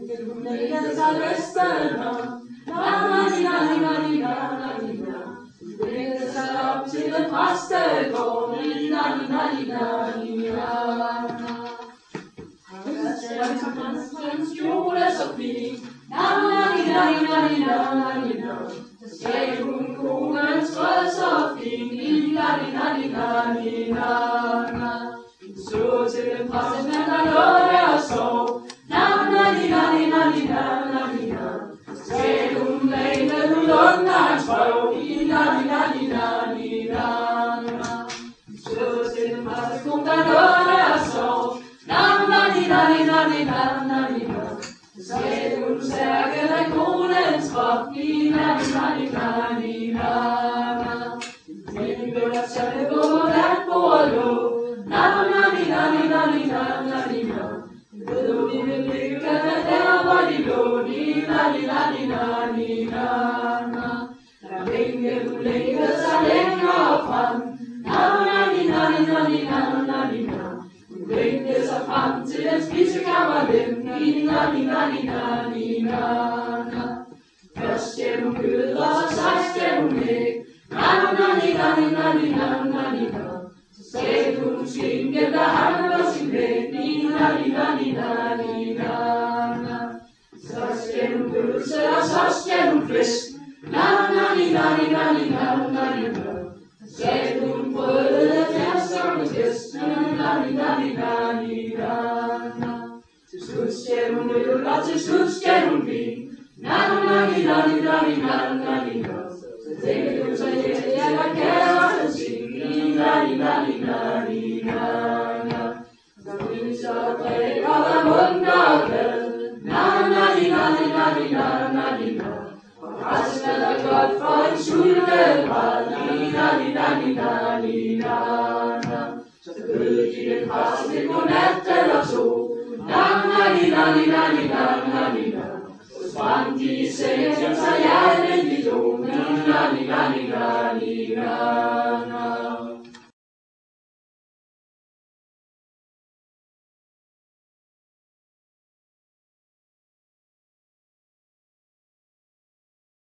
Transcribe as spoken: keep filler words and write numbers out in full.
Ledes av rösterna, na-na-ni-na-ni-na-ni-na-ni-na. Ledes upp till en prästegård, ni-na-ni-na-ni-na-ni-na. Hans jord är så fin, na-na-ni-na-ni-na-ni-na-ni-na. Skrev hon konungens röst så fin, ni-na-ni-na-ni-na-ni-na. Så till en präst men han hörde jag så, na-na-ni-na-ni-na-ni-na-ni-na. Skrev hon mig med hon lugna hans bror, ni-na-ni-na-ni-na-ni-na. Så till en präst kom han hörde jag så, na-na-ni-na-ni-na-ni-na-ni-na. Skrev hon säkert en konens kropp, ni-na-ni-na-ni-na-ni-na. Men började känna på den på lov, na-na-ni-na-ni-na-ni-na-ni-na. Då vi vill bygga där var de blå, ni-na-ni-na-ni-na-ni-na. När länge hon längre sig längre fram, na-na-ni-na-ni-na-ni-na-ni-na. Hon längde sig fram till en spisekammarlem, ni-na-ni-na-ni-na-ni-na. Först genom kulor så sakta genom väg, na-na-ni-na-ni-na-ni-na-ni-na. Skrev hon slingen där han var sin väg, ni-na-ni-na-ni-na-ni-na. Först genom pulser och först genom fläsk, na-na-ni-na-ni-na-ni-na-ni-na. Skrev hon brödet fjärrståndes gäst, na-na-ni-na-ni-na-ni-na. Till slut skrev hon rullar, till slut skrev hon vin, na-na-ni-na-ni-na-ni-na-ni-na. Så tänkte hon sig jävla kärran sin, ni-na-ni-na-ni-na-ni-na. Så finns jag träd av en mundakel, na-na-ni-na-ni-na-ni-na-ni-na. Och haspen är gott för en suldelball, ni-na-ni-na-ni-na-ni-na. Så ut i den fastlig och nätten och så, na-na-ni-na-ni-na-ni-na-ni-na. Och sprang de i sängen så hjärnen vid dom, ni-na-ni-na-ni-na-ni-na.